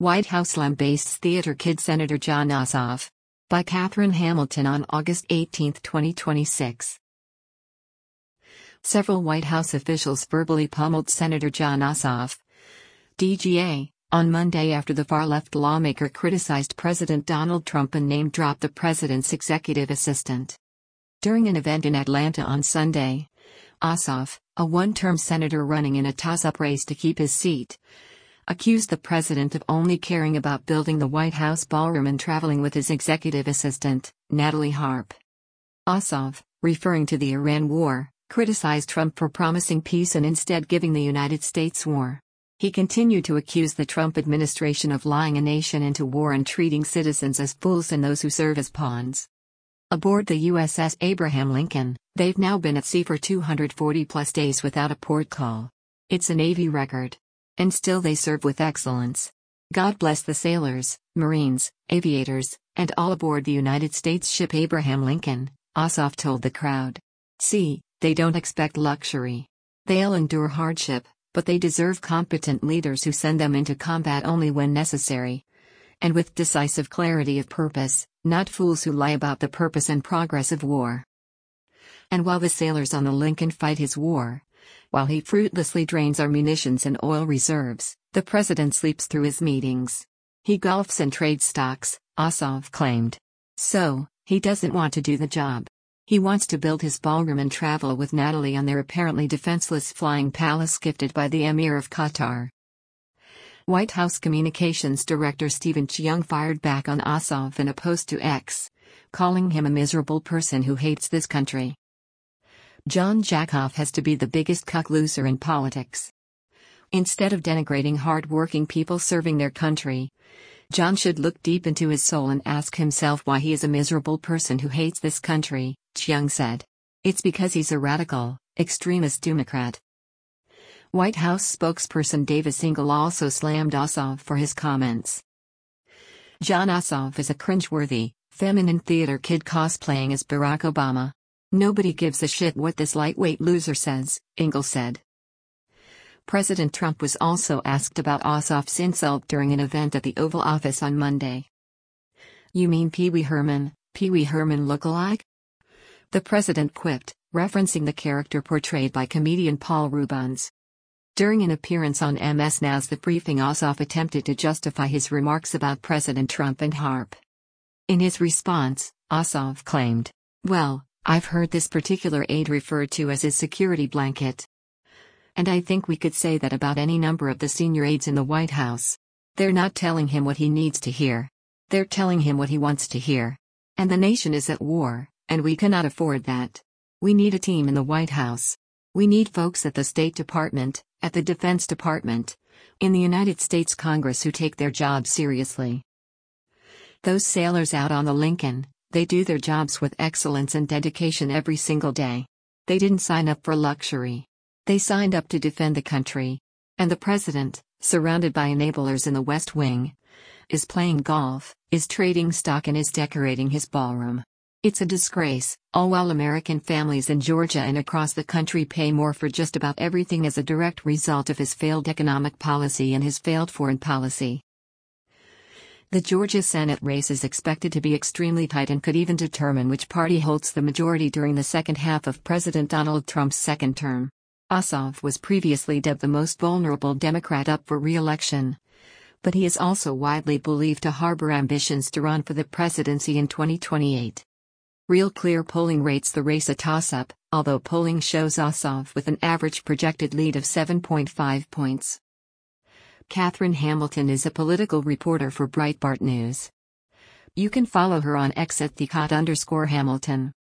White House lambasts theater kid Senator Jon Ossoff. By Catherine Hamilton on August 18, 2026. Several White House officials verbally pummeled Senator Jon Ossoff, DGA, on Monday after the far-left lawmaker criticized President Donald Trump and name-dropped the president's executive assistant. During an event in Atlanta on Sunday, Ossoff, a one-term senator running in a toss-up race to keep his seat, accused the president of only caring about building the White House ballroom and traveling with his executive assistant, Natalie Harp. Ossoff, referring to the Iran war, criticized Trump for promising peace and instead giving the United States war. He continued to accuse the Trump administration of lying a nation into war and treating citizens as fools and those who serve as pawns. Aboard the USS Abraham Lincoln, they've now been at sea for 240-plus days without a port call. It's a Navy record. And still they serve with excellence. God bless the sailors, Marines, aviators, and all aboard the United States ship Abraham Lincoln, Ossoff told the crowd. See, they don't expect luxury. They'll endure hardship, but they deserve competent leaders who send them into combat only when necessary. And with decisive clarity of purpose, not fools who lie about the purpose and progress of war. And while the sailors on the Lincoln fight his war, while he fruitlessly drains our munitions and oil reserves, the president sleeps through his meetings. He golfs and trades stocks, Ossoff claimed. So, he doesn't want to do the job. He wants to build his ballroom and travel with Natalie on their apparently defenseless flying palace gifted by the Emir of Qatar. White House Communications Director Stephen Cheung fired back on Ossoff in a post to X, calling him a miserable person who hates this country. John Jackoff has to be the biggest cuck loser in politics. Instead of denigrating hard-working people serving their country, John should look deep into his soul and ask himself why he is a miserable person who hates this country, Cheung said. It's because he's a radical, extremist Democrat. White House spokesperson Davis Ingle also slammed Ossoff for his comments. Jon Ossoff is a cringeworthy, feminine theater kid cosplaying as Barack Obama. Nobody gives a shit what this lightweight loser says, Ingle said. President Trump was also asked about Ossoff's insult during an event at the Oval Office on Monday. You mean Pee Wee Herman look-alike? The president quipped, referencing the character portrayed by comedian Paul Reubens. During an appearance on MS Now's The Briefing, Ossoff attempted to justify his remarks about President Trump and Harp. In his response, Ossoff claimed, "Well, I've heard this particular aide referred to as his security blanket. And I think we could say that about any number of the senior aides in the White House. They're not telling him what he needs to hear. They're telling him what he wants to hear. And the nation is at war, and we cannot afford that. We need a team in the White House. We need folks at the State Department, at the Defense Department, in the United States Congress who take their jobs seriously. Those sailors out on the Lincoln, they do their jobs with excellence and dedication every single day. They didn't sign up for luxury. They signed up to defend the country. And the president, surrounded by enablers in the West Wing, is playing golf, is trading stock and is decorating his ballroom. It's a disgrace, all while American families in Georgia and across the country pay more for just about everything as a direct result of his failed economic policy and his failed foreign policy. The Georgia Senate race is expected to be extremely tight and could even determine which party holds the majority during the second half of President Donald Trump's second term. Ossoff was previously dubbed the most vulnerable Democrat up for re-election, but he is also widely believed to harbor ambitions to run for the presidency in 2028. Real Clear polling rates the race a toss-up, although polling shows Ossoff with an average projected lead of 7.5 points. Catherine Hamilton is a political reporter for Breitbart News. You can follow her on X at @Hamilton.